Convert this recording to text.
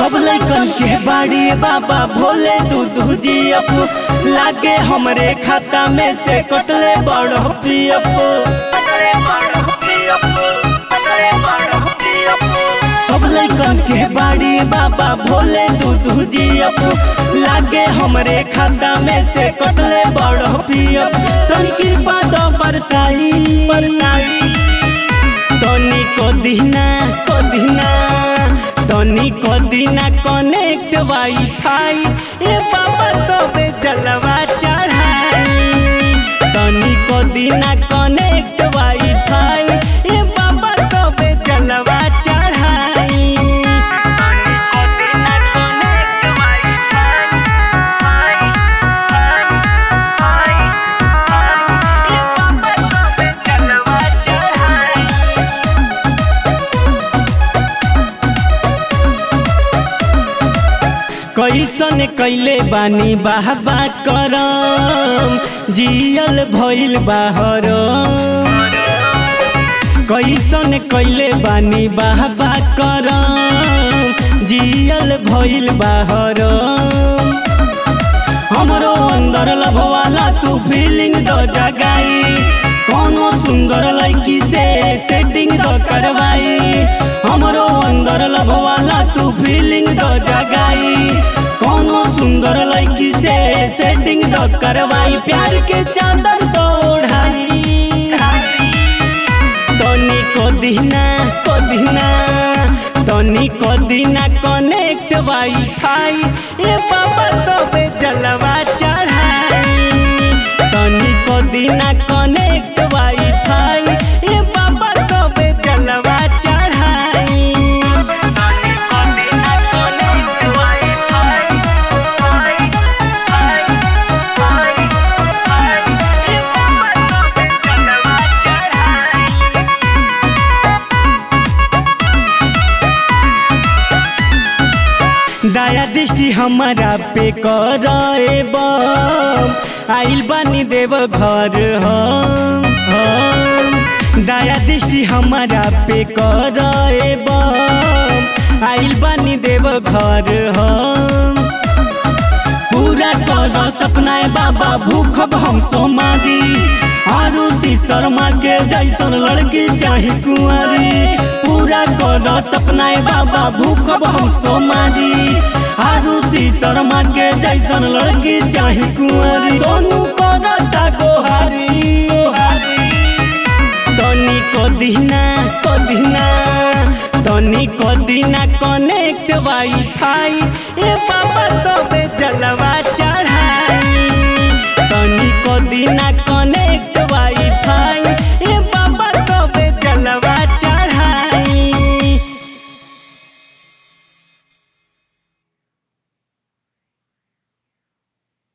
सब लइकन के बाड़ी बाबा भोले दूध जी अपू लागे हमरे खाता में से कटले बड़ पियपू। सब लइकन के बाड़ी बाबा भोले दूध जी अपू लागे हमरे खाता में से कटले बड़ पियपू। तनी कृपा दो बरसाई तनी को दीना तनी को दीना कनेक्ट वाईफाई ए बाबा तबे जलवा चढ़ाई। तनी को दीना कनेक्ट वाईफाई ए बाबा तबे जलवा चढ़ाई। कैसन कैले बानी बाबा करम जियल भइल बाहर। कैसन कैले बानी बाबा करम जियल भइल बाहर। हमरो अंदर लभवाला तू फीलिंग दो जगाई कोनो सुंदर लड़की से सेटिंग दो करवाई। हमरो अंदर लभवाला तू फीलिंग दो जगाई कोनो सुंदर लड़की से सेटिंग दो करवाई। प्यार के चादर दो ओढ़ाई तनी को दीना तनी को दीना कनेक्ट वाईफाई ए बाबा तबे जलवा चढ़ाई। तनी को दीना कनेक्ट वाईफाई ए बाबा तबे जलवा चढ़ाई। दया दृष्टि हमारा पे करे बम आइल बानी देव घर हम। दया दृष्टि हमारा पे करे बम आइल बानी देव घर हम। पूरा करो सपना बाबा भूखब हम सोमारी आरुषि शर्मा के जैसन लड़की चाहे कुंवारी। पूरा करो सपना बाबा भूखब हम सोमारी आरुषि शर्मा के जैसन लड़की चाहे कुंवारी। सोनू करता गोहारी तनी को दीना तनी को दीना कनेक्ट वाईफाई